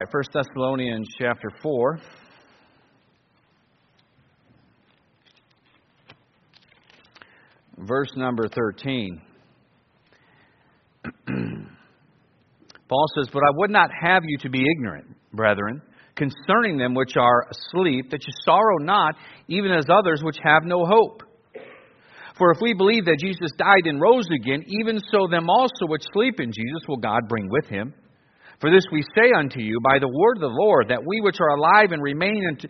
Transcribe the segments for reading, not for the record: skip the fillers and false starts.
1 Thessalonians chapter 4. Verse number 13. Paul says, "But I would not have you to be ignorant, brethren, concerning them which are asleep, that you sorrow not, even as others which have no hope. For if we believe that Jesus died and rose again, even so them also which sleep in Jesus will God bring with him. For this we say unto you by the word of the Lord, that we which are alive and remain unto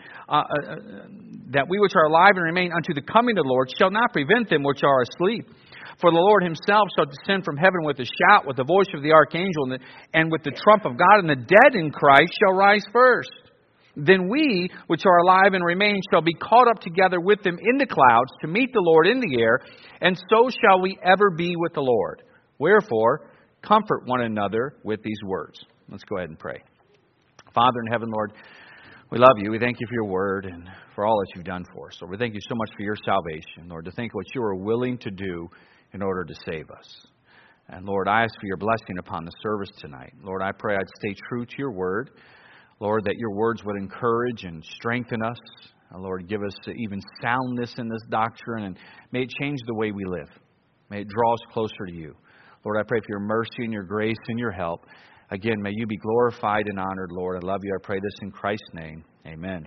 the coming of the Lord shall not prevent them which are asleep. For the Lord himself shall descend from heaven with a shout, with the voice of the archangel, and with the trump of God, and the dead in Christ shall rise first. Then we, which are alive and remain, shall be caught up together with them in the clouds to meet the Lord in the air, and so shall we ever be with the Lord. Wherefore, comfort one another with these words." Let's go ahead and pray. Father in heaven, Lord, we love you. We thank you for your word and for all that you've done for us. Lord, we thank you so much for your salvation, Lord, to think what you are willing to do in order to save us. And Lord, I ask for your blessing upon the service tonight. Lord, I pray I'd stay true to your word. Lord, that your words would encourage and strengthen us. And Lord, give us even soundness in this doctrine, and may it change the way we live. May it draw us closer to you. Lord, I pray for your mercy and your grace and your help. Again, may you be glorified and honored, Lord. I love you. I pray this in Christ's name. Amen.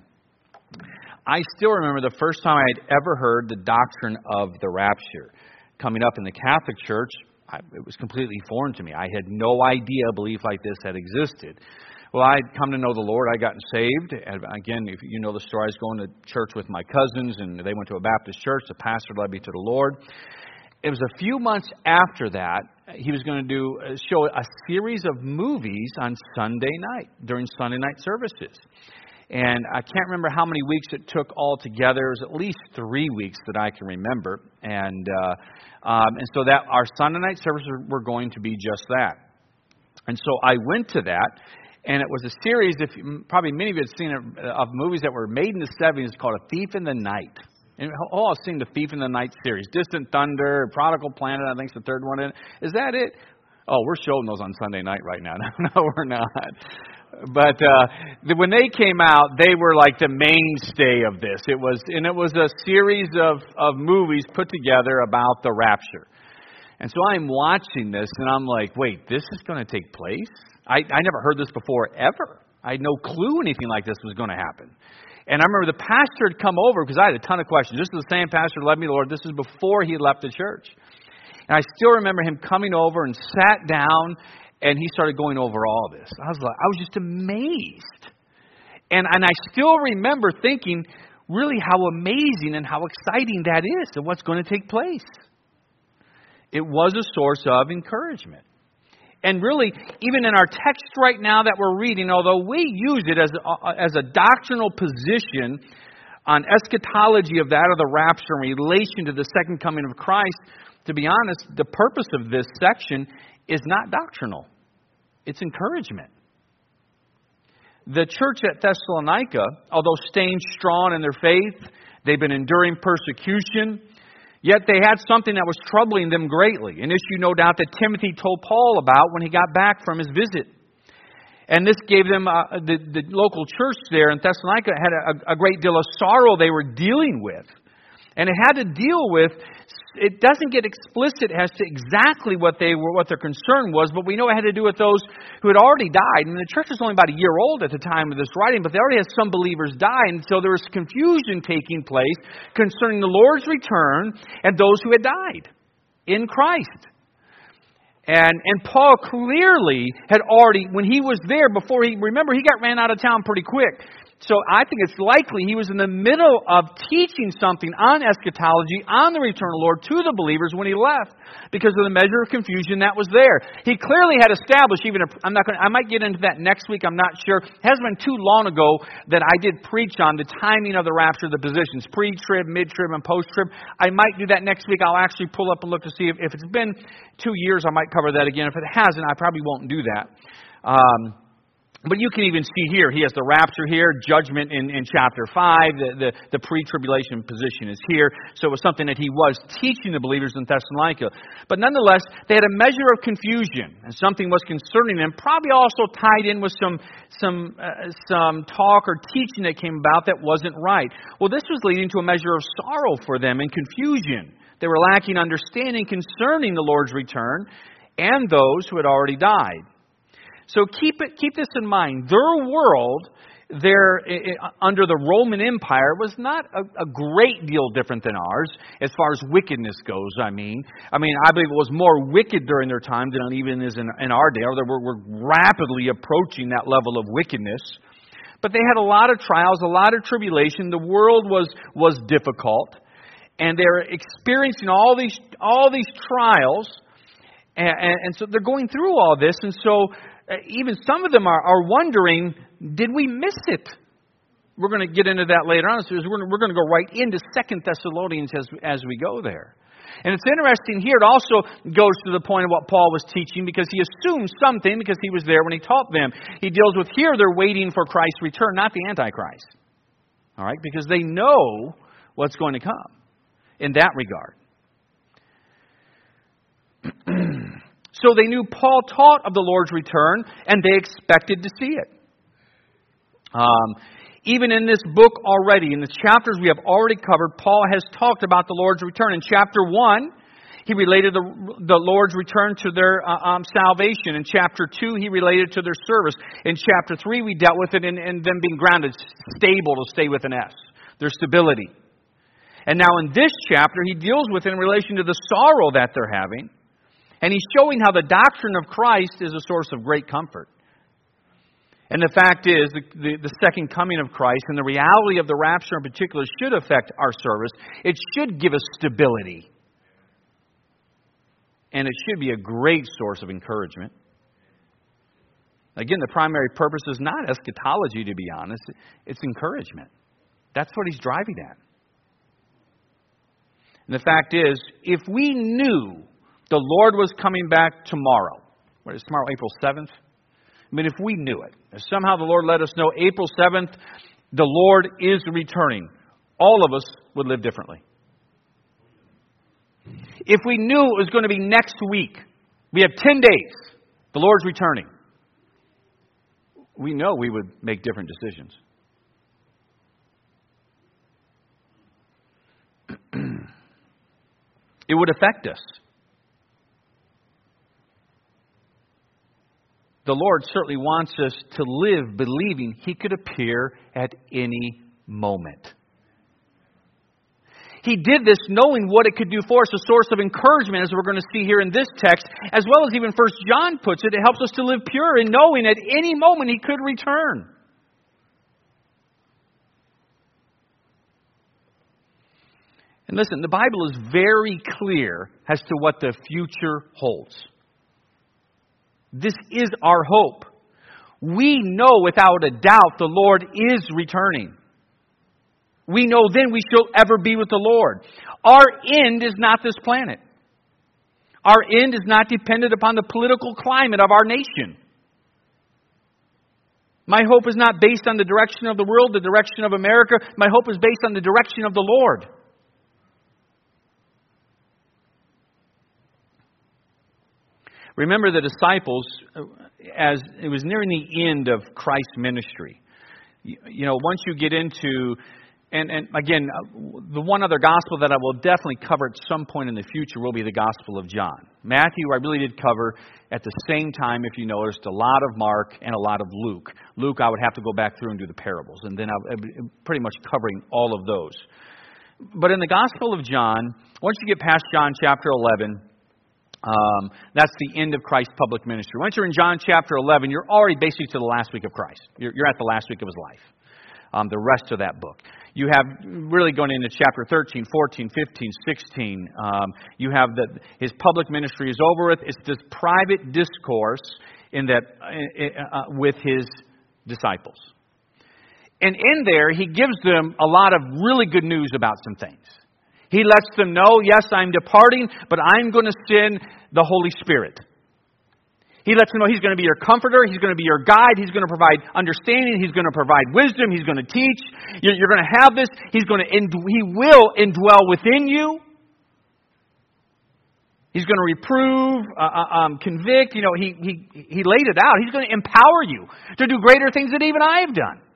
I still remember the first time I had ever heard the doctrine of the rapture. Coming up in the Catholic Church, it was completely foreign to me. I had no idea a belief like this had existed. Well, I'd come to know the Lord. I'd gotten saved. And again, if you know the story, I was going to church with my cousins, and they went to a Baptist church. The pastor led me to the Lord. It was a few months after that, he was going to show a series of movies on Sunday night, during Sunday night services. And I can't remember how many weeks it took altogether. It was at least 3 weeks that I can remember. And so that our Sunday night services were going to be just that. And so I went to that, and it was a series, probably many of you had seen it, of movies that were made in the 70s called A Thief in the Night. And all I've seen the Thief in the Night series. Distant Thunder, Prodigal Planet, I think is the third one in it. Is that it? Oh, we're showing those on Sunday night right now. No, we're not. But when they came out, they were like the mainstay of this. It was a series of movies put together about the rapture. And so I'm watching this, and I'm like, wait, this is going to take place? I never heard this before, ever. I had no clue anything like this was going to happen. And I remember the pastor had come over, because I had a ton of questions. This is the same pastor who led me to the Lord. This is before he had left the church. And I still remember him coming over and sat down, and he started going over all this. I was just amazed. And I still remember thinking really how amazing and how exciting that is and what's going to take place. It was a source of encouragement. And really, even in our text right now that we're reading, although we use it as a doctrinal position on eschatology of that of the rapture in relation to the second coming of Christ, to be honest, the purpose of this section is not doctrinal. It's encouragement. The church at Thessalonica, although staying strong in their faith, they've been enduring persecution, yet they had something that was troubling them greatly. An issue, no doubt, that Timothy told Paul about when he got back from his visit. And this gave them, the local church there in Thessalonica had a great deal of sorrow they were dealing with. And it had to deal with, it doesn't get explicit as to exactly what their concern was, but we know it had to do with those who had already died. And the church was only about a year old at the time of this writing, but they already had some believers die. And so there was confusion taking place concerning the Lord's return and those who had died in Christ. And Paul clearly had already, when he was there, he got ran out of town pretty quick. So I think it's likely he was in the middle of teaching something on eschatology, on the return of the Lord to the believers when he left, because of the measure of confusion that was there. He clearly had established, I might get into that next week, I'm not sure. It hasn't been too long ago that I did preach on the timing of the rapture, the positions, pre-trib, mid-trib, and post-trib. I might do that next week. I'll actually pull up and look to see if it's been 2 years, I might cover that again. If it hasn't, I probably won't do that. But you can even see here, he has the rapture here, judgment in chapter 5, the pre-tribulation position is here. So it was something that he was teaching the believers in Thessalonica. But nonetheless, they had a measure of confusion, and something was concerning them, probably also tied in with some talk or teaching that came about that wasn't right. Well, this was leading to a measure of sorrow for them and confusion. They were lacking understanding concerning the Lord's return and those who had already died. So keep this in mind. Their world, under the Roman Empire, was not a great deal different than ours as far as wickedness goes. I believe it was more wicked during their time than it even is in our day. Or we're rapidly approaching that level of wickedness. But they had a lot of trials, a lot of tribulation. The world was difficult, and they're experiencing all these trials, and so they're going through all this, and so. Even some of them are wondering, did we miss it? We're going to get into that later on. So we're going to go right into 2 Thessalonians as we go there. And it's interesting here. It also goes to the point of what Paul was teaching, because he assumes something because he was there when he taught them. He deals with here they're waiting for Christ's return, not the Antichrist. All right? Because they know what's going to come in that regard. So they knew Paul taught of the Lord's return, and they expected to see it. Even in this book already, in the chapters we have already covered, Paul has talked about the Lord's return. In chapter 1, he related the Lord's return to their salvation. In chapter 2, he related to their service. In chapter 3, we dealt with it in them being grounded, stable to stay with an S, their stability. And now in this chapter, he deals with it in relation to the sorrow that they're having. And he's showing how the doctrine of Christ is a source of great comfort. And the fact is, the second coming of Christ and the reality of the rapture in particular should affect our service. It should give us stability. And it should be a great source of encouragement. Again, the primary purpose is not eschatology, to be honest. It's encouragement. That's what he's driving at. And the fact is, if we knew the Lord was coming back tomorrow. What is tomorrow, April 7th? If we knew it, if somehow the Lord let us know April 7th, the Lord is returning, all of us would live differently. If we knew it was going to be next week, we have 10 days, the Lord's returning, we know we would make different decisions. It would affect us. The Lord certainly wants us to live believing He could appear at any moment. He did this knowing what it could do for us, a source of encouragement, as we're going to see here in this text, as well as even 1 John puts it. It helps us to live pure in knowing at any moment He could return. And listen, the Bible is very clear as to what the future holds. This is our hope. We know without a doubt the Lord is returning. We know then we shall ever be with the Lord. Our end is not this planet. Our end is not dependent upon the political climate of our nation. My hope is not based on the direction of the world, the direction of America. My hope is based on the direction of the Lord. Remember the disciples, as it was nearing the end of Christ's ministry. Once you get into, and again, the one other gospel that I will definitely cover at some point in the future will be the Gospel of John. Matthew, I really did cover at the same time, if you noticed, a lot of Mark and a lot of Luke. Luke, I would have to go back through and do the parables, and then I'm pretty much covering all of those. But in the Gospel of John, once you get past John chapter 11, that's the end of Christ's public ministry. Once you're in John chapter 11, you're already basically to the last week of Christ. You're at the last week of His life, the rest of that book. You have really going into chapter 13, 14, 15, 16. You have His public ministry is over with. It's this private discourse with His disciples. And in there, He gives them a lot of really good news about some things. He lets them know, yes, I'm departing, but I'm going to send the Holy Spirit. He lets them know He's going to be your comforter. He's going to be your guide. He's going to provide understanding. He's going to provide wisdom. He's going to teach. You're going to have this. He will indwell within you. He's going to reprove, convict. He laid it out. He's going to empower you to do greater things than even I have done.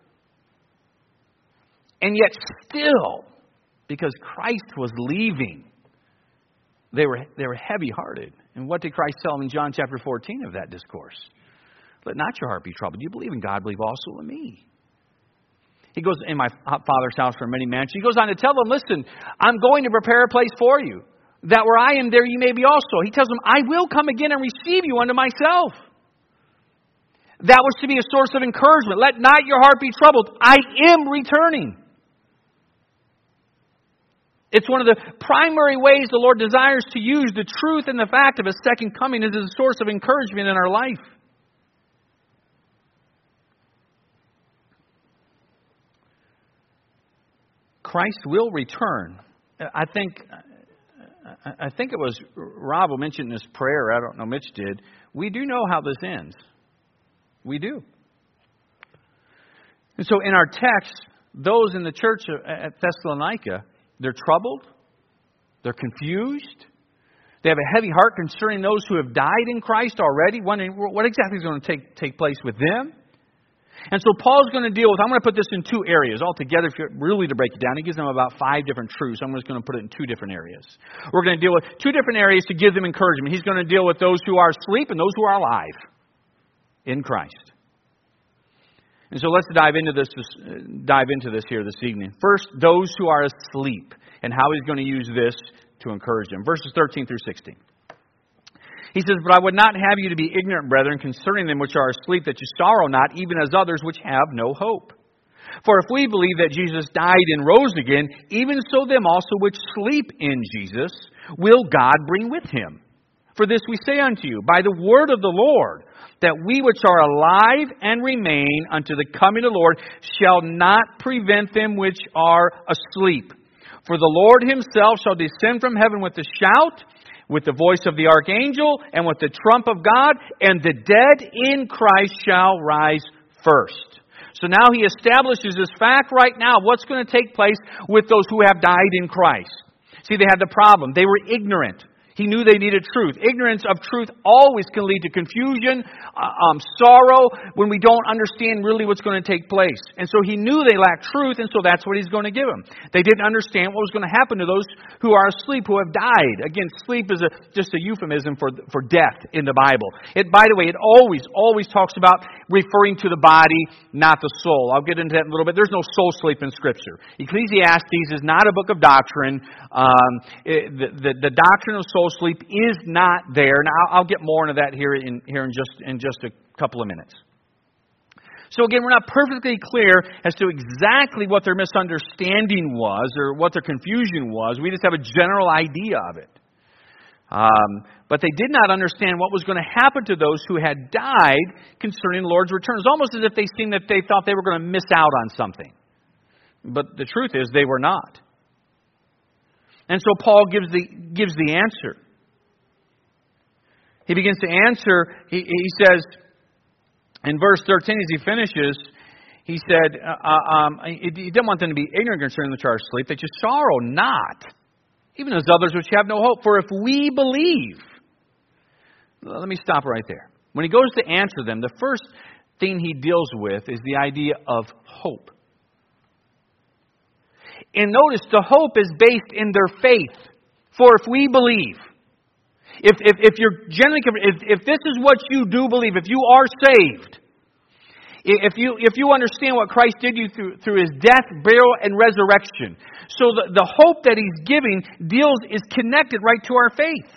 And yet still, because Christ was leaving, they were heavy-hearted. And what did Christ tell them in John chapter 14 of that discourse? Let not your heart be troubled. You believe in God, believe also in me. He goes, in my Father's house for many mansions. He goes on to tell them, listen, I'm going to prepare a place for you, that where I am, there you may be also. He tells them, I will come again and receive you unto myself. That was to be a source of encouragement. Let not your heart be troubled. I am returning. It's one of the primary ways the Lord desires to use the truth and the fact of His second coming as a source of encouragement in our life. Christ will return. I think it was Rob who mentioned this prayer. I don't know, Mitch did. We do know how this ends. We do. And so in our text, those in the church at Thessalonica, they're troubled. They're confused. They have a heavy heart concerning those who have died in Christ already, wondering what exactly is going to take place with them. And so Paul's going to deal with, I'm going to put this in two areas altogether. If you're really to break it down, he gives them about 5 different truths. I'm just going to put it in 2 different areas. We're going to deal with 2 different areas to give them encouragement. He's going to deal with those who are asleep and those who are alive in Christ. And so let's dive into this here this evening. First, those who are asleep, and how he's going to use this to encourage them. Verses 13 through 16. He says, But I would not have you to be ignorant, brethren, concerning them which are asleep, that you sorrow not, even as others which have no hope. For if we believe that Jesus died and rose again, even so them also which sleep in Jesus will God bring with Him. For this we say unto you, by the word of the Lord, that we which are alive and remain unto the coming of the Lord shall not prevent them which are asleep. For the Lord Himself shall descend from heaven with a shout, with the voice of the archangel, and with the trump of God, and the dead in Christ shall rise first. So now he establishes this fact right now, what's going to take place with those who have died in Christ. See, they had the problem. They were ignorant. He knew they needed truth. Ignorance of truth always can lead to confusion, sorrow, when we don't understand really what's going to take place. And so he knew they lacked truth, and so that's what he's going to give them. They didn't understand what was going to happen to those who are asleep, who have died. Again, sleep is just a euphemism for death in the Bible. By the way, it always talks about referring to the body, not the soul. I'll get into that in a little bit. There's no soul sleep in Scripture. Ecclesiastes is not a book of doctrine. The doctrine of soul sleep is not there. And I'll get more into that here in just a couple of minutes. So again, we're not perfectly clear as to exactly what their misunderstanding was or what their confusion was. We just have a general idea of it. But they did not understand what was going to happen to those who had died concerning the Lord's return. It's almost as if they seemed that they thought they were going to miss out on something. But the truth is they were not. And so Paul gives the answer. He begins to answer. He says in verse 13 as he finishes, he said, he didn't want them to be ignorant concerning the charge of sleep, that you sorrow not, even as others which have no hope. For if we believe, let me stop right there. When he goes to answer them, the first thing he deals with is the idea of hope. And notice the hope is based in their faith. For if we believe, if you're generally, if this is what you do believe, if you are saved, if you understand what Christ did you through His death, burial, and resurrection, so the hope that He's giving is connected right to our faith.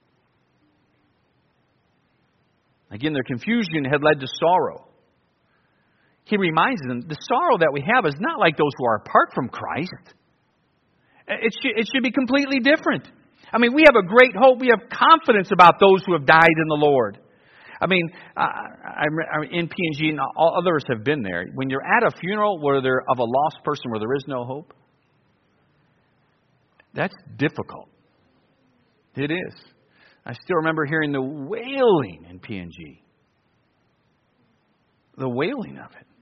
Again, their confusion had led to sorrow. He reminds them, the sorrow that we have is not like those who are apart from Christ. It should be completely different. I mean, we have a great hope. We have confidence about those who have died in the Lord. I mean, I'm in P&G, and all others have been there. When you're at a funeral of a lost person where there is no hope, that's difficult. It is. I still remember hearing the wailing in P&G. the wailing of it.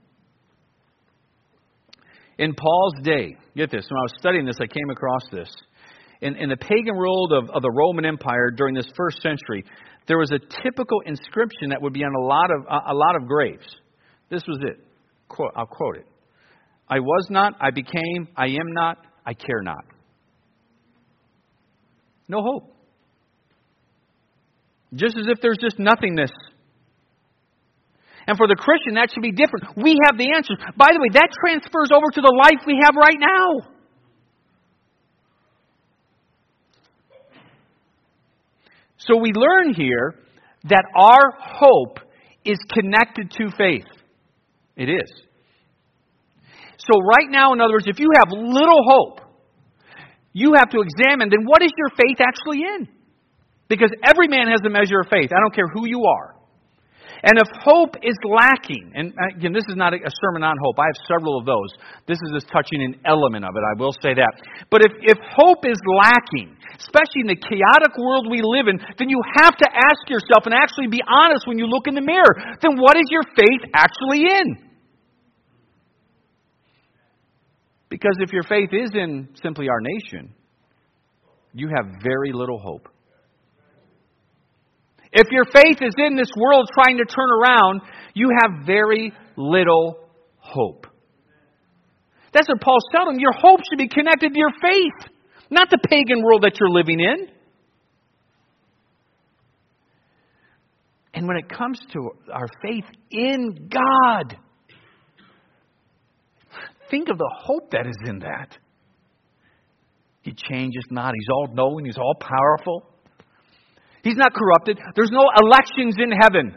In Paul's day, get this, when I was studying this, I came across this. In the pagan world of the Roman Empire during this first century, there was a typical inscription that would be on a lot of graves. This was it. I'll quote it. I was not, I became, I am not, I care not. No hope. Just as if there's just nothingness. And for the Christian, that should be different. We have the answers. By the way, that transfers over to the life we have right now. So we learn here that our hope is connected to faith. It is. So right now, in other words, if you have little hope, you have to examine, then what is your faith actually in? Because every man has a measure of faith. I don't care who you are. And if hope is lacking, and again, this is not a sermon on hope. I have several of those. This is just touching an element of it, I will say that. But if hope is lacking, especially in the chaotic world we live in, then you have to ask yourself and actually be honest when you look in the mirror. Then what is your faith actually in? Because if your faith is in simply our nation, you have very little hope. If your faith is in this world trying to turn around, you have very little hope. That's what Paul's telling them. Your hope should be connected to your faith, not the pagan world that you're living in. And when it comes to our faith in God, think of the hope that is in that. He changes not. He's all-knowing. He's all-powerful. He's not corrupted. There's no elections in heaven.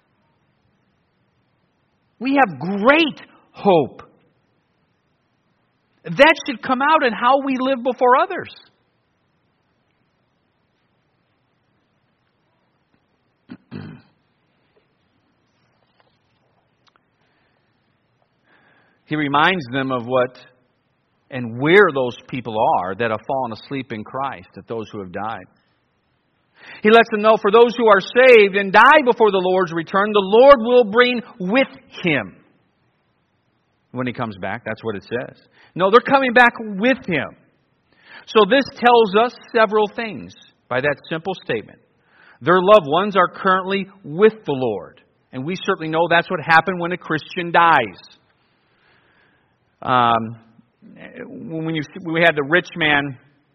We have great hope. That should come out in how we live before others. He reminds them of what and where those people are that have fallen asleep in Christ, that those who have died. He lets them know for those who are saved and die before the Lord's return, the Lord will bring with Him. When He comes back, that's what it says. No, they're coming back with Him. So this tells us several things by that simple statement. Their loved ones are currently with the Lord. And we certainly know that's what happened when a Christian dies. When we had the rich man,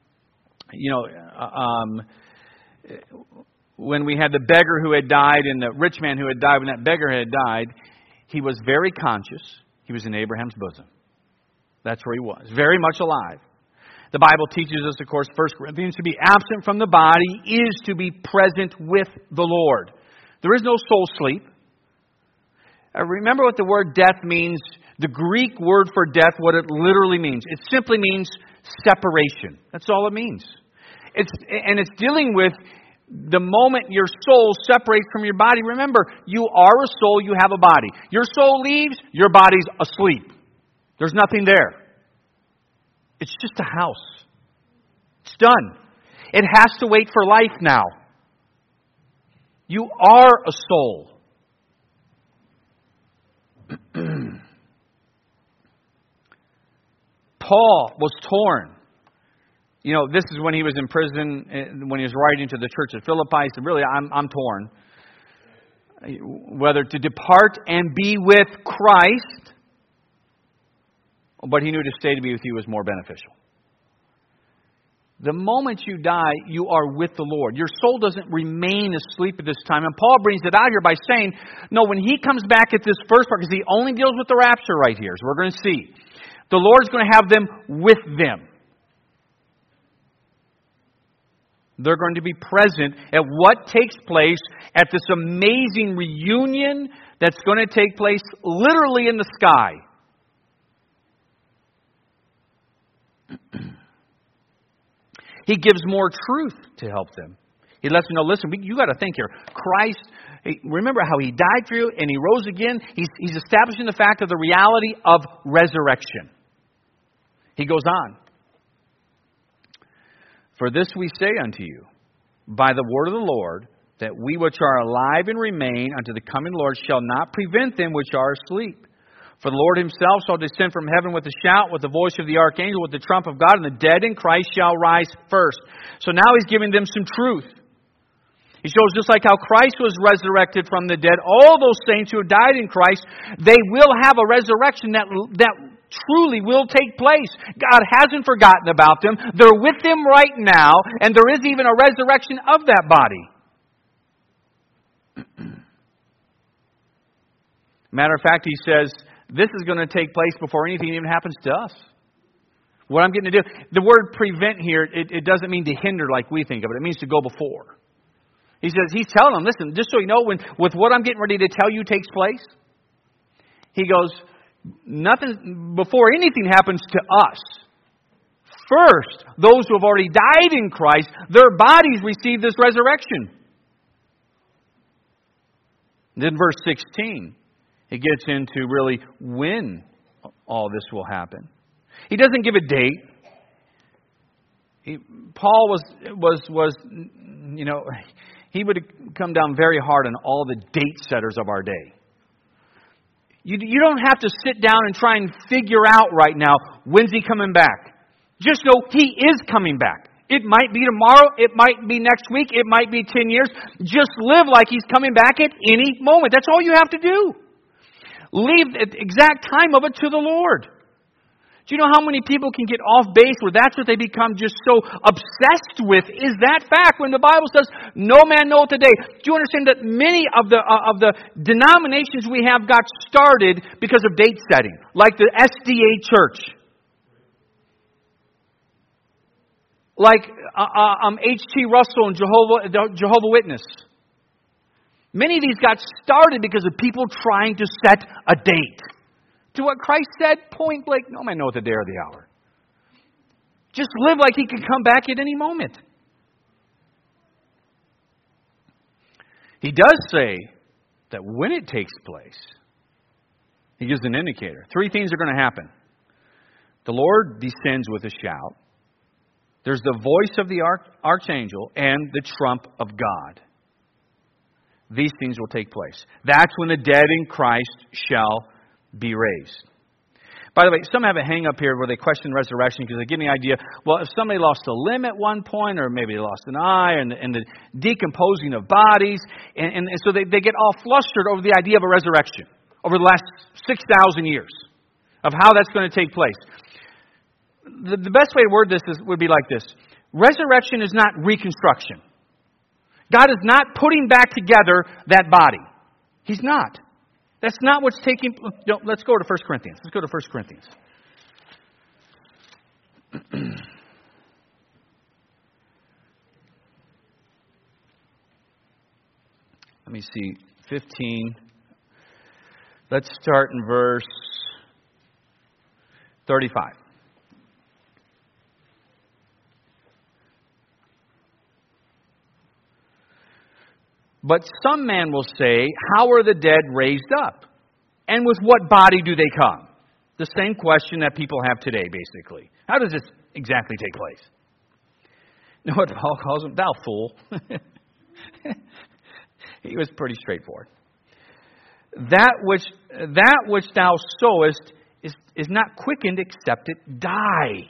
when we had the beggar who had died and the rich man who had died, when that beggar had died, he was very conscious. He was in Abraham's bosom. That's where he was, very much alive. The Bible teaches us, of course, 1 Corinthians, to be absent from the body is to be present with the Lord. There is no soul sleep. Remember what the word death means. The Greek word for death, what it literally means. It simply means separation. That's all it means. It's dealing with the moment your soul separates from your body. Remember, you are a soul, you have a body. Your soul leaves, your body's asleep. There's nothing there. It's just a house. It's done. It has to wait for life now. You are a soul. Paul was torn. This is when he was in prison, when he was writing to the church at Philippi. He said, really, I'm torn. Whether to depart and be with Christ, but he knew to stay to be with you was more beneficial. The moment you die, you are with the Lord. Your soul doesn't remain asleep at this time. And Paul brings it out here by saying, no, when he comes back at this first part, because he only deals with the rapture right here, so we're going to see. The Lord's going to have them with them. They're going to be present at what takes place at this amazing reunion that's going to take place literally in the sky. He gives more truth to help them. He lets them know, listen, you got to think here. Christ, remember how He died for you and He rose again? He's establishing the fact of the reality of resurrection. He goes on. For this we say unto you, by the word of the Lord, that we which are alive and remain unto the coming Lord shall not prevent them which are asleep. For the Lord himself shall descend from heaven with a shout, with the voice of the archangel, with the trump of God, and the dead in Christ shall rise first. So now he's giving them some truth. He shows just like how Christ was resurrected from the dead, all those saints who have died in Christ, they will have a resurrection that truly will take place. God hasn't forgotten about them. They're with them right now, and there is even a resurrection of that body. Matter of fact, he says, this is going to take place before anything even happens to us. What I'm getting to do, the word prevent here, it doesn't mean to hinder like we think of it. It means to go before. He says, he's telling them, listen, just so you know, with what I'm getting ready to tell you takes place, he goes, nothing, before anything happens to us, first, those who have already died in Christ, their bodies receive this resurrection. Then verse 16, it gets into really when all this will happen. He doesn't give a date. Paul was he would come down very hard on all the date setters of our day. You don't have to sit down and try and figure out right now, when's he coming back? Just know he is coming back. It might be tomorrow, it might be next week, it might be 10 years. Just live like he's coming back at any moment. That's all you have to do. Leave the exact time of it to the Lord. Do you know how many people can get off base where that's what they become just so obsessed with is that fact when the Bible says, no man knoweth the day. Do you understand that many of the denominations we have got started because of date setting, like the SDA Church, like H.T. Russell and Jehovah's Witness. Many of these got started because of people trying to set a date. To what Christ said, point blank, no man knoweth the day or the hour. Just live like he could come back at any moment. He does say that when it takes place, he gives an indicator. 3 things are going to happen. The Lord descends with a shout. There's the voice of the archangel and the trump of God. These things will take place. That's when the dead in Christ shall be raised. By the way, some have a hang up here where they question resurrection because they give me the idea, well, if somebody lost a limb at one point, or maybe they lost an eye, and the decomposing of bodies, and so they get all flustered over the idea of a resurrection over the last 6,000 years of how that's going to take place. The best way to word this would be like this. Resurrection is not reconstruction. God is not putting back together that body. He's not. That's not what's taking place. No, let's go to 1 Corinthians. Let's go to 1 Corinthians. Let me see. 15. Let's start in verse 35. But some man will say, how are the dead raised up? And with what body do they come? The same question that people have today, basically. How does this exactly take place? You know what Paul calls him? Thou fool. He was pretty straightforward. That which thou sowest is not quickened except it die.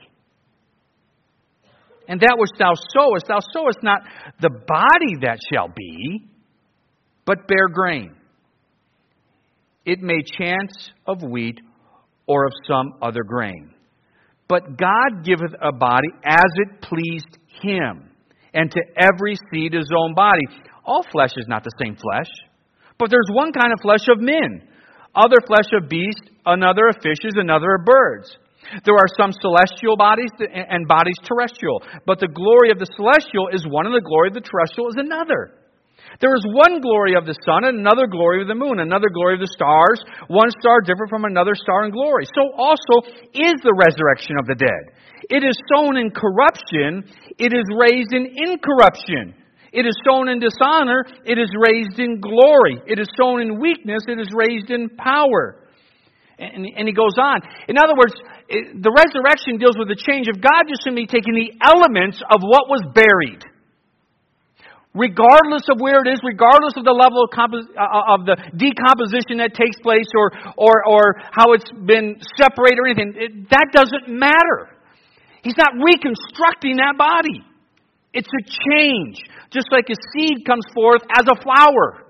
And that which thou sowest not the body that shall be, but bear grain. It may chance of wheat or of some other grain. But God giveth a body as it pleased him, and to every seed his own body. All flesh is not the same flesh, but there's one kind of flesh of men, other flesh of beasts, another of fishes, another of birds. There are some celestial bodies and bodies terrestrial, but the glory of the celestial is one, and the glory of the terrestrial is another. There is one glory of the sun, and another glory of the moon, another glory of the stars, one star different from another star in glory. So also is the resurrection of the dead. It is sown in corruption, it is raised in incorruption. It is sown in dishonor, it is raised in glory. It is sown in weakness, it is raised in power. And he goes on. In other words, the resurrection deals with the change of God just simply taking the elements of what was buried. regardless of where it is, regardless of the level of the decomposition that takes place or how it's been separated or anything, that doesn't matter. He's not reconstructing that body. It's a change, just like a seed comes forth as a flower.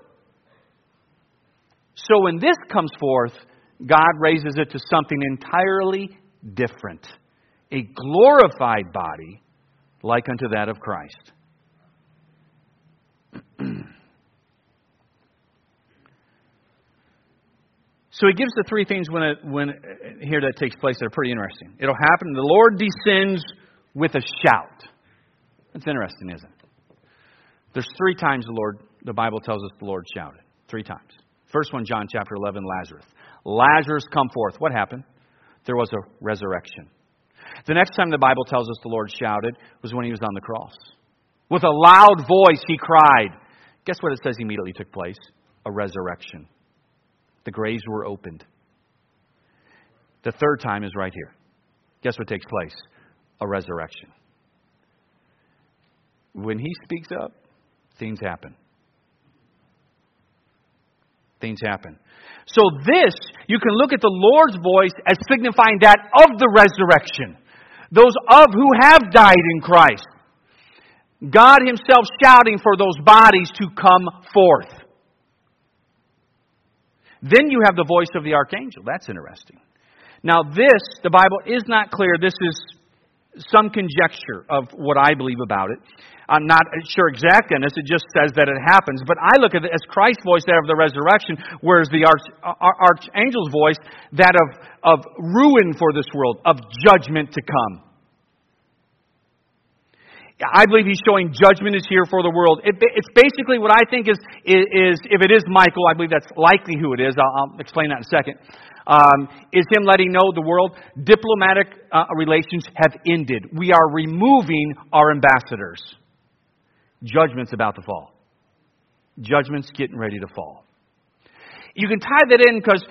So when this comes forth, God raises it to something entirely different. A glorified body like unto that of Christ. So he gives the three things when here that takes place that are pretty interesting. It'll happen. The Lord descends with a shout. That's interesting, isn't it? There's three times the Bible tells us the Lord shouted. Three times. First one, John chapter 11, Lazarus. Lazarus, come forth. What happened? There was a resurrection. The next time the Bible tells us the Lord shouted was when he was on the cross. With a loud voice he cried. Guess what it says immediately took place? A resurrection. The graves were opened. The third time is right here. Guess what takes place? A resurrection. When he speaks up, things happen. Things happen. So this, you can look at the Lord's voice as signifying that of the resurrection. Those of who have died in Christ. God himself shouting for those bodies to come forth. Then you have the voice of the archangel. That's interesting. Now this, the Bible is not clear. This is some conjecture of what I believe about it. I'm not sure exactly on this. It just says that it happens. But I look at it as Christ's voice, that of the resurrection, whereas the archangel's voice, that of ruin for this world, of judgment to come. I believe he's showing judgment is here for the world. It's basically what I think is if it is Michael, I believe that's likely who it is. I'll explain that in a second. Is him letting know the world diplomatic relations have ended. We are removing our ambassadors. Judgment's about to fall. Judgment's getting ready to fall. You can tie that in because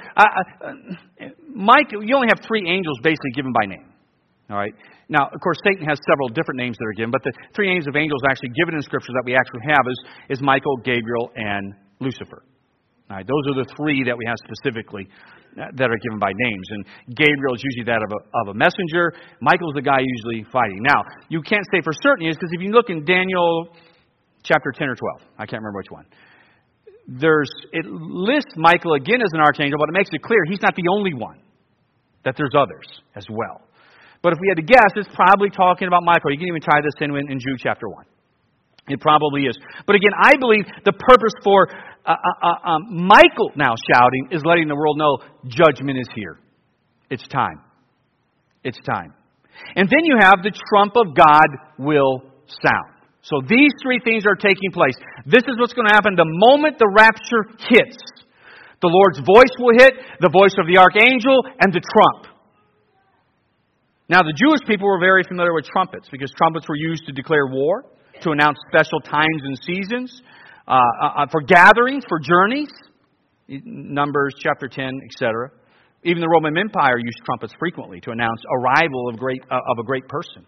you only have three angels basically given by name. All right. Now, of course, Satan has several different names that are given, but the three names of angels actually given in Scripture that we actually have is Michael, Gabriel, and Lucifer. All right, those are the three that we have specifically that are given by names. And Gabriel is usually that of a messenger. Michael is the guy usually fighting. Now, you can't say for certain because if you look in Daniel chapter 10 or 12, I can't remember which one, it lists Michael again as an archangel, but it makes it clear he's not the only one, that there's others as well. But if we had to guess, it's probably talking about Michael. You can even tie this in Jude chapter 1. It probably is. But again, I believe the purpose for Michael now shouting is letting the world know judgment is here. It's time. It's time. And then you have the trump of God will sound. So these three things are taking place. This is what's going to happen the moment the rapture hits. The Lord's voice will hit, the voice of the archangel, and the trump. Now, the Jewish people were very familiar with trumpets because trumpets were used to declare war, to announce special times and seasons, for gatherings, for journeys, Numbers chapter 10, etc. Even the Roman Empire used trumpets frequently to announce arrival of a great person.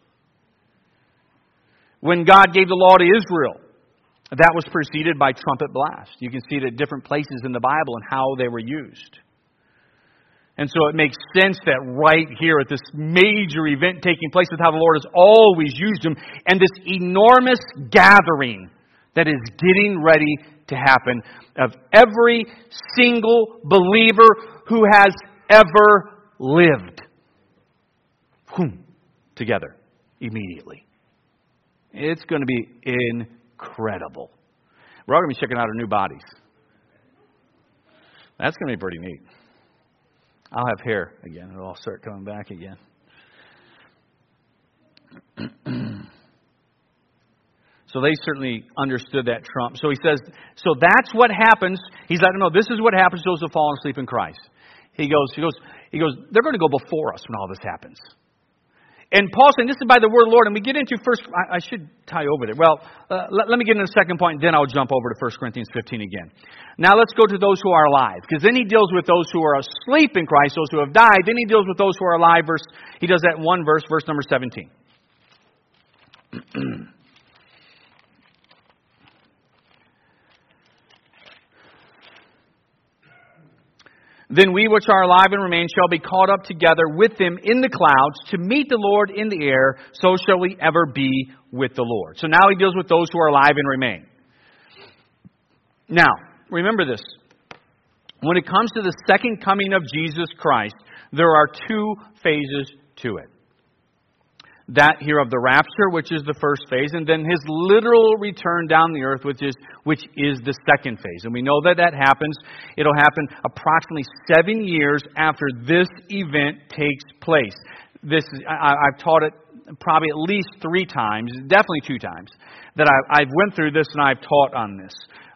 When God gave the law to Israel, that was preceded by trumpet blast. You can see it at different places in the Bible and how they were used. And so it makes sense that right here at this major event taking place with how the Lord has always used them and this enormous gathering that is getting ready to happen of every single believer who has ever lived. Together, immediately. It's going to be incredible. We're all going to be checking out our new bodies. That's going to be pretty neat. I'll have hair again. It'll all start coming back again. So they certainly understood that trump. So he says, so that's what happens. He's letting them know this is what happens to those who have fallen asleep in Christ. He goes, they're going to go before us when all this happens. And Paul's saying this is by the word of the Lord. And we get into first, I should tie over there. Well, let me get into the second point, and then I'll jump over to 1 Corinthians 15 again. Now let's go to those who are alive. Because then he deals with those who are asleep in Christ, those who have died. Then he deals with those who are alive. He does that in one verse, verse number 17. Then we which are alive and remain shall be caught up together with them in the clouds to meet the Lord in the air. So shall we ever be with the Lord. So now he deals with those who are alive and remain. Now, remember this. When it comes to the second coming of Jesus Christ, there are two phases to it. That here of the rapture, which is the first phase, and then his literal return down the earth, which is the second phase. And we know that happens. It'll happen approximately 7 years after this event takes place. I've taught it probably at least 3 times, definitely 2 times, that I've went through this and I've taught on this.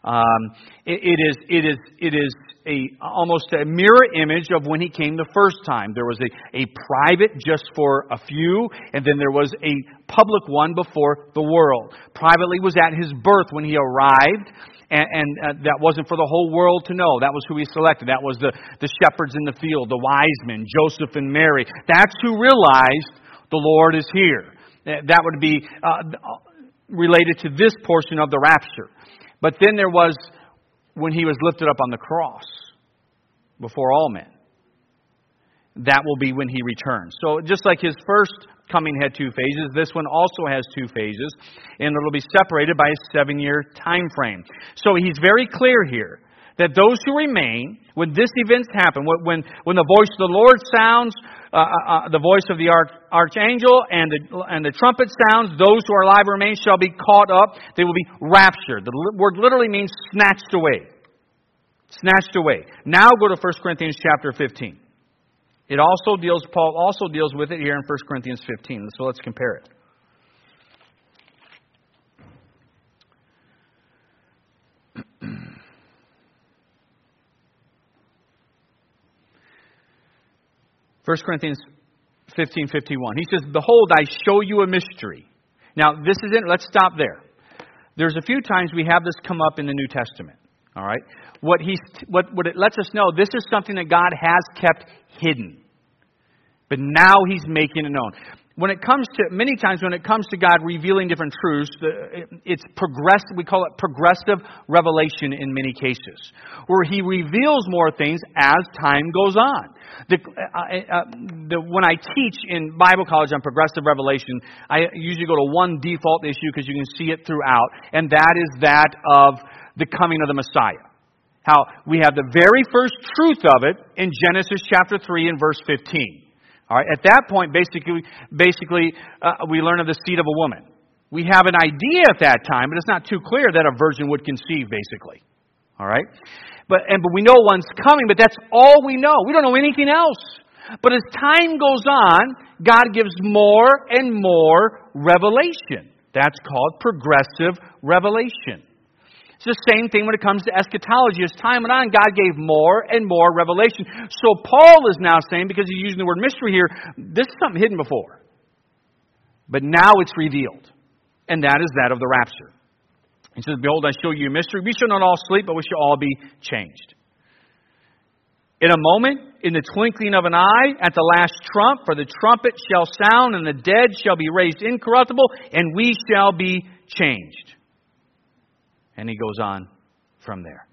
It is almost a mirror image of when he came the first time. There was a private just for a few, and then there was a public one before the world. Privately was at his birth when he arrived, and that wasn't for the whole world to know. That was who he selected. That was the shepherds in the field, the wise men, Joseph and Mary. That's who realized the Lord is here. That would be related to this portion of the rapture. But then there was when he was lifted up on the cross before all men. That will be when he returns. So just like his first coming had 2 phases, this one also has 2 phases, and it'll be separated by a 7-year time frame. So he's very clear here that those who remain, when this event happens, when the voice of the Lord sounds, the voice of the archangel and the trumpet sounds, those who are alive and remain shall be caught up. They will be raptured. The word literally means snatched away. Snatched away. Now go to 1 Corinthians chapter 15. Paul also deals with it here in 1 Corinthians 15. So let's compare it. First Corinthians 15:51. He says, "Behold, I show you a mystery." Now, this is it. Let's stop there. There's a few times we have this come up in the New Testament. All right. What it lets us know, this is something that God has kept hidden, but now He's making it known. Many times when it comes to God revealing different truths, it's progressive. We call it progressive revelation in many cases, where He reveals more things as time goes on. When I teach in Bible college on progressive revelation, I usually go to one default issue because you can see it throughout, and that is that of the coming of the Messiah. How we have the very first truth of it in Genesis chapter 3 and verse 15. All right, at that point, basically, we learn of the seed of a woman. We have an idea at that time, but it's not too clear that a virgin would conceive, basically. All right? But we know one's coming, but that's all we know. We don't know anything else. But as time goes on, God gives more and more revelation. That's called progressive revelation. It's the same thing when it comes to eschatology. As time went on, God gave more and more revelation. So Paul is now saying, because he's using the word mystery here, this is something hidden before. But now it's revealed. And that is that of the rapture. He says, "Behold, I show you a mystery. We shall not all sleep, but we shall all be changed. In a moment, in the twinkling of an eye, at the last trump, for the trumpet shall sound, and the dead shall be raised incorruptible, and we shall be changed." And he goes on from there.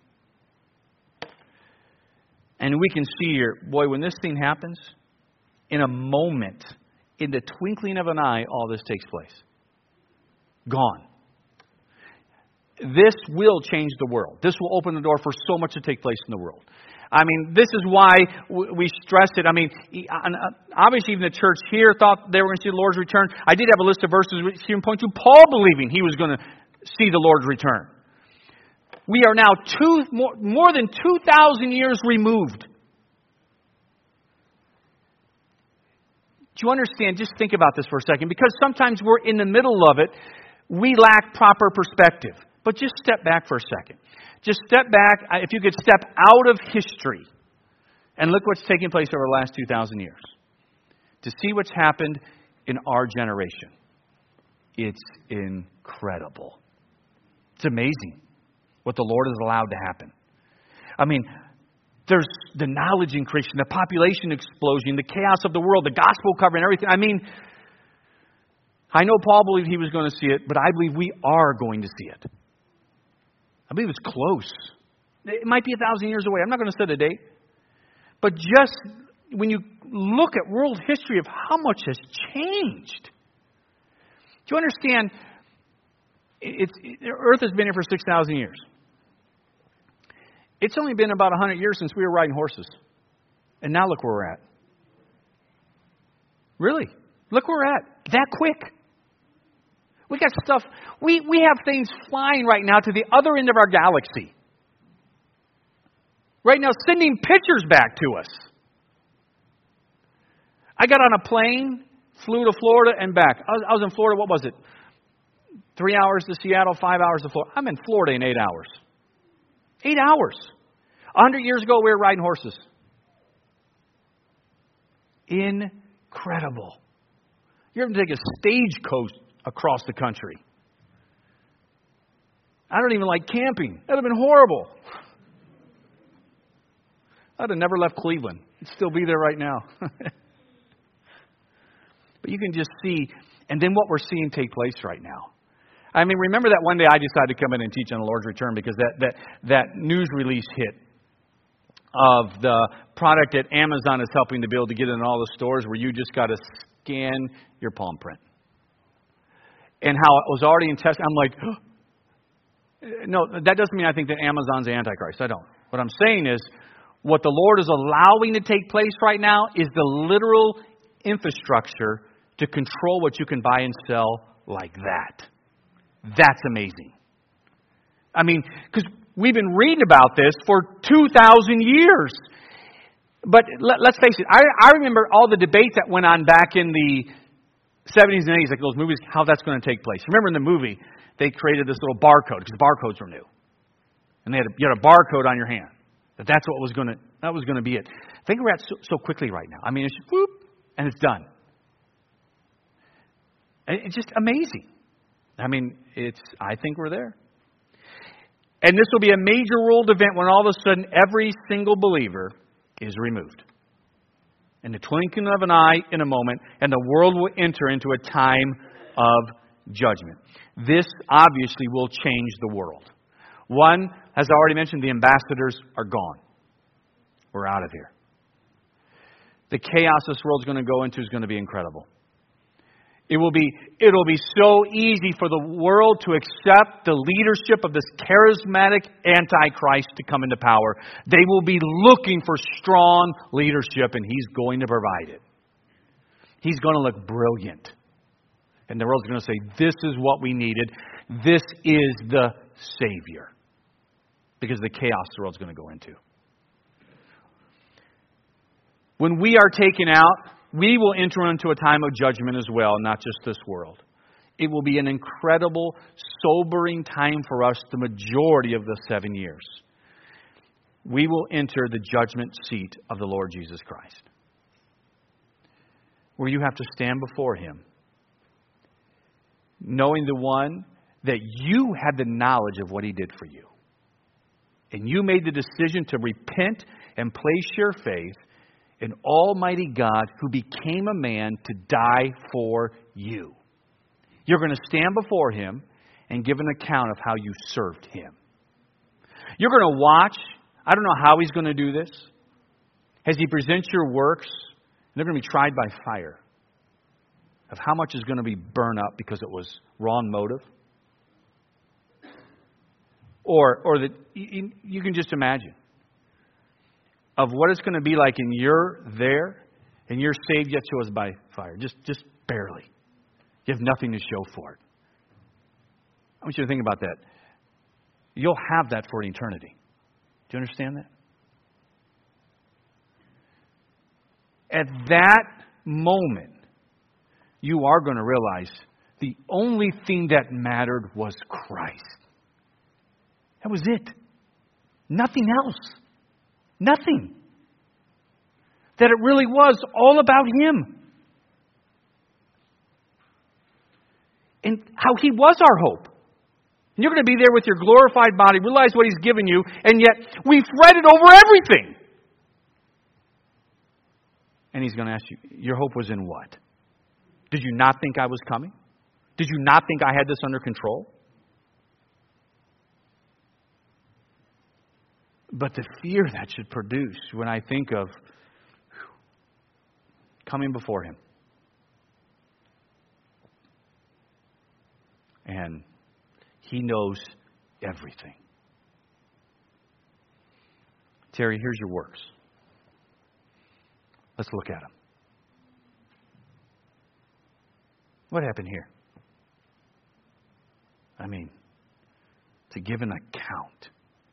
And we can see here, boy, when this thing happens, in a moment, in the twinkling of an eye, all this takes place. Gone. This will change the world. This will open the door for so much to take place in the world. I mean, this is why we stress it. I mean, obviously even the church here thought they were going to see the Lord's return. I did have a list of verses which even point to Paul believing he was going to see the Lord's return. We are now more than 2,000 years removed. Do you understand? Just think about this for a second. Because sometimes we're in the middle of it, we lack proper perspective. But just step back for a second. Just step back. If you could step out of history and look what's taking place over the last 2,000 years. To see what's happened in our generation. It's incredible. It's amazing what the Lord has allowed to happen. I mean, there's the knowledge increasing, the population explosion, the chaos of the world, the gospel covering everything. I mean, I know Paul believed he was going to see it, but I believe we are going to see it. I believe it's close. It might be 1,000 years away. I'm not going to set a date. But just when you look at world history of how much has changed. Do you understand? Earth has been here for 6,000 years. It's only been about 100 years since we were riding horses. And now look where we're at. Really? Look where we're at. That quick. We got stuff. We have things flying right now to the other end of our galaxy. Right now, sending pictures back to us. I got on a plane, flew to Florida and back. I was in Florida, what was it? 3 hours to Seattle, 5 hours to Florida. I'm in Florida in 8 hours. 8 hours. 100 years ago, we were riding horses. Incredible. You're having to take a stagecoach across the country. I don't even like camping. That would have been horrible. I'd have never left Cleveland. I'd still be there right now. But you can just see, and then what we're seeing take place right now. I mean, remember that one day I decided to come in and teach on the Lord's return because that news release hit of the product that Amazon is helping to build to get in all the stores where you just got to scan your palm print. And how it was already in test. I'm like, oh. No, that doesn't mean I think that Amazon's the Antichrist. I don't. What I'm saying is what the Lord is allowing to take place right now is the literal infrastructure to control what you can buy and sell like that. That's amazing. I mean, because we've been reading about this for 2,000 years. But let's face it, I remember all the debate that went on back in the 70s and 80s, like those movies, how that's going to take place. Remember in the movie, they created this little barcode, because barcodes were new. And you had a barcode on your hand. That's what was going to be it. Think we're at so quickly right now. I mean, it's just whoop, and it's done. And it's just amazing. I mean, I think we're there. And this will be a major world event when all of a sudden every single believer is removed. In the twinkling of an eye, in a moment, and the world will enter into a time of judgment. This obviously will change the world. One, as I already mentioned, the ambassadors are gone. We're out of here. The chaos this world's going to go into is going to be incredible. It'll be so easy for the world to accept the leadership of this charismatic Antichrist to come into power. They will be looking for strong leadership, and he's going to provide it. He's going to look brilliant. And the world's going to say, this is what we needed. This is the Savior. Because of the chaos the world's going to go into. When we are taken out, we will enter into a time of judgment as well, not just this world. It will be an incredible, sobering time for us the majority of the 7 years. We will enter the judgment seat of the Lord Jesus Christ, where you have to stand before Him, knowing the one that you had the knowledge of what He did for you. And you made the decision to repent and place your faith in Almighty God who became a man to die for you. You're going to stand before Him and give an account of how you served Him. You're going to watch. I don't know how He's going to do this. As He presents your works, they're going to be tried by fire. Of how much is going to be burned up because it was wrong motive. Or that you can just imagine. Of what it's going to be like, and you're there, and you're saved yet to us by fire. Just barely. You have nothing to show for it. I want you to think about that. You'll have that for an eternity. Do you understand that? At that moment, you are going to realize the only thing that mattered was Christ. That was it. Nothing else. Nothing. That it really was all about Him. And how He was our hope. And you're going to be there with your glorified body, realize what He's given you, and yet we fretted over everything. And He's going to ask you, your hope was in what? Did you not think I was coming? Did you not think I had this under control? But the fear that should produce when I think of coming before Him. And He knows everything. Terry, here's your works. Let's look at them. What happened here? I mean, to give an account.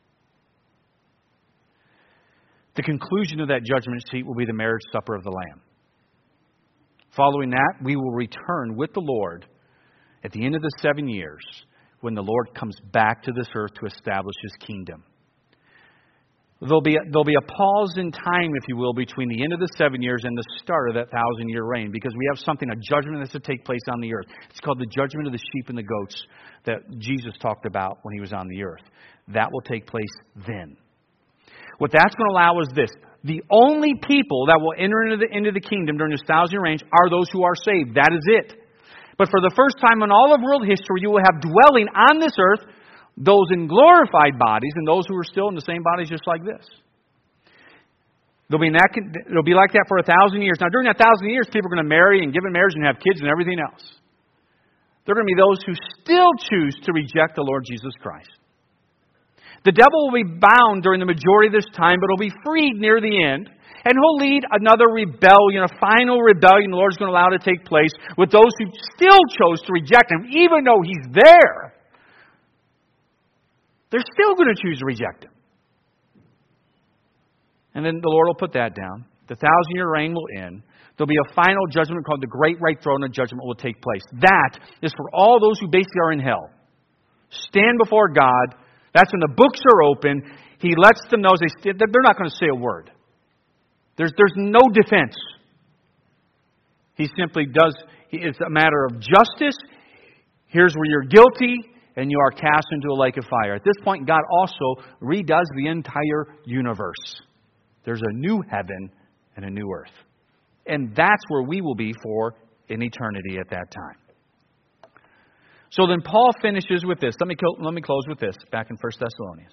The conclusion of that judgment seat will be the marriage supper of the Lamb. Following that, we will return with the Lord at the end of the 7 years when the Lord comes back to this earth to establish His kingdom. There'll be a pause in time, if you will, between the end of the 7 years and the start of that 1,000-year reign, because we have a judgment that's to take place on the earth. It's called the judgment of the sheep and the goats that Jesus talked about when He was on the earth. That will take place then. What that's going to allow is this. The only people that will enter into the kingdom during this 1,000-year reign are those who are saved. That is it. But for the first time in all of world history, you will have dwelling on this earth those in glorified bodies and those who are still in the same bodies just like this. It'll be like that for 1,000 years. Now, during that 1,000 years, people are going to marry and give in marriage and have kids and everything else. There are going to be those who still choose to reject the Lord Jesus Christ. The devil will be bound during the majority of this time, but he'll be freed near the end. And he'll lead another rebellion, a final rebellion the Lord's going to allow to take place with those who still chose to reject Him, even though He's there. They're still going to choose to reject Him. And then the Lord will put that down. The 1,000-year reign will end. There'll be a final judgment called the Great White Throne of Judgment will take place. That is for all those who basically are in hell. Stand before God. That's when the books are open. He lets them know they're not going to say a word. There's no defense. He simply does. It's a matter of justice. Here's where you're guilty, and you are cast into a lake of fire. At this point, God also redoes the entire universe. There's a new heaven and a new earth. And that's where we will be for an eternity at that time. So then Paul finishes with this. Let me close with this back in 1 Thessalonians.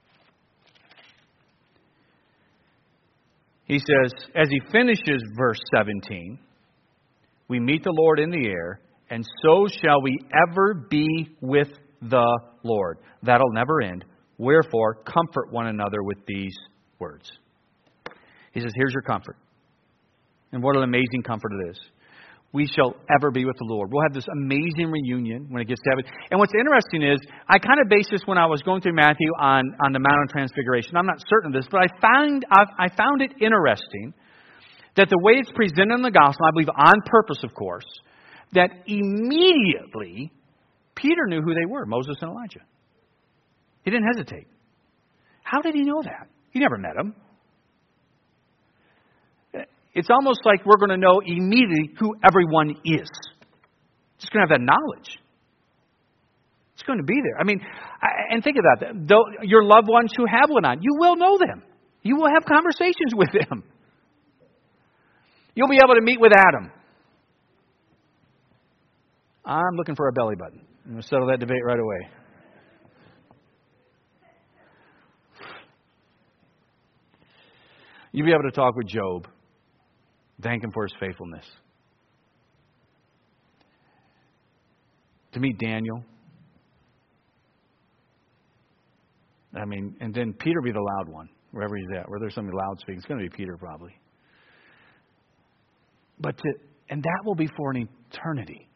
He says, as he finishes verse 17, we meet the Lord in the air, and so shall we ever be with the Lord. That'll never end. Wherefore, comfort one another with these words. He says, here's your comfort. And what an amazing comfort it is. We shall ever be with the Lord. We'll have this amazing reunion when it gets to heaven. And what's interesting is, I kind of based this when I was going through Matthew on the Mount of Transfiguration. I'm not certain of this, but I found it interesting that the way it's presented in the gospel, I believe on purpose, of course, that immediately Peter knew who they were, Moses and Elijah. He didn't hesitate. How did he know that? He never met them. It's almost like we're going to know immediately who everyone is. Just going to have that knowledge. It's going to be there. I mean, and think about that. Though your loved ones who have one on, you will know them. You will have conversations with them. You'll be able to meet with Adam. I'm looking for a belly button. I'm going to settle that debate right away. You'll be able to talk with Job. Thank him for his faithfulness. To meet Daniel. I mean, and then Peter be the loud one, wherever he's at. Where there's somebody loud speaking, it's going to be Peter probably. And that will be for an eternity.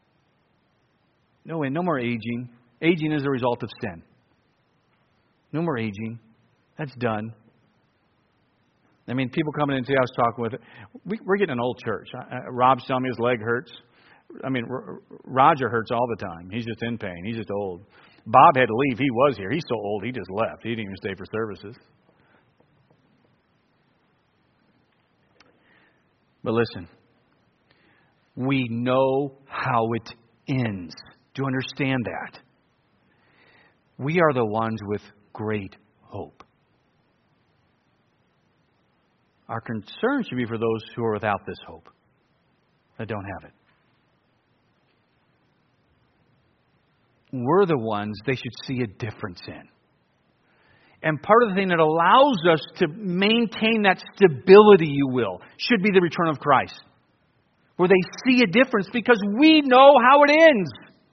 No more aging. Aging is a result of sin. No more aging. That's done. I mean, people coming in and say, I was talking with it. We're getting an old church. Rob's telling me his leg hurts. I mean, Roger hurts all the time. He's just in pain. He's just old. Bob had to leave. He was here. He's so old, he just left. He didn't even stay for services. But listen, we know how it ends. Do you understand that? We are the ones with great hope. Our concern should be for those who are without this hope, that don't have it. We're the ones they should see a difference in. And part of the thing that allows us to maintain that stability, you will, should be the return of Christ. Where they see a difference because we know how it ends.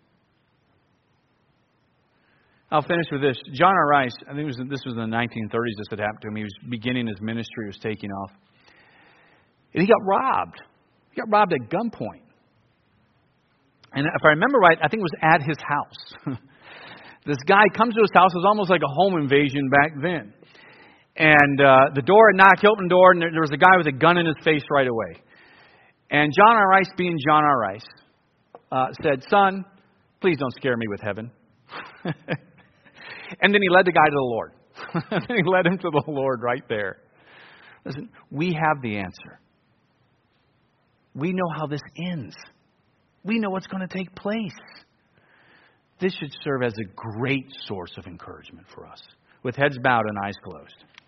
I'll finish with this. John R. Rice, I think this was in the 1930s this had happened to him. He was beginning his ministry, was taking off. And he got robbed. He got robbed at gunpoint. And if I remember right, I think it was at his house. This guy comes to his house. It was almost like a home invasion back then. And the door had knocked, he opened the door, and there was a guy with a gun in his face right away. And John R. Rice, being John R. Rice, said, "Son, please don't scare me with heaven." And then he led the guy to the Lord. He led him to the Lord right there. Listen, we have the answer. We know how this ends. We know what's going to take place. This should serve as a great source of encouragement for us. With heads bowed and eyes closed.